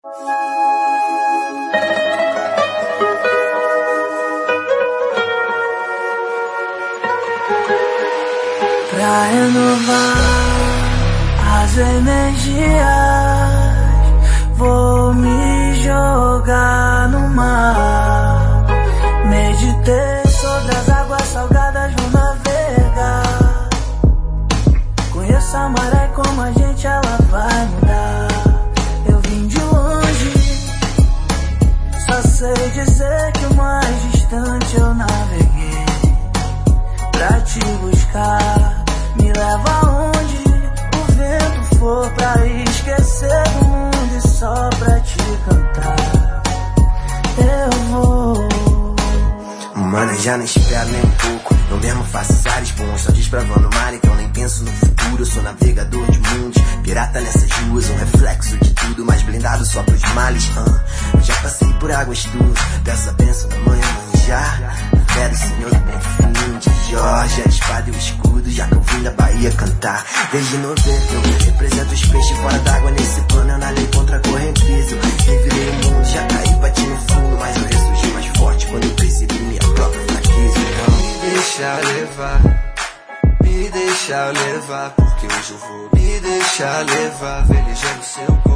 Pra renovar as energias, vou me jogar no mar. Meditei sobre as águas salgadas, vou navegar. Conheço a maré, como a gente ela vai mudar. Eu vim de longe, só sei dizer que o mais distante eu naveguei. Pra te buscar, me leva aonde o vento for, pra esquecer do mundo e só pra te cantar. Eu vou. Mano, eu já não espero nem um pouco. Eu mesmo faço os ares, bons, só desbravando o mar, então nem penso no futuro. Eu sou navegador de mundos, pirata nessas ruas, um reflexo de tudo, mas blindado só pros males. Eu já passei por águas tuas, peço a bênção da mãe Manjá, fé do Senhor do bom fim de Jorge, a espada e o escudo, já que eu vim da Bahia cantar. Desde 90 eu represento os peixes fora d'água, nesse plano eu nadei contra a correnteza. Eu revirei o mundo, já caí, bati no fundo, mas eu ressurgi mais forte quando eu percebi minha própria fraqueza. Então me deixa levar, porque hoje eu vou me deixar levar, velejando seu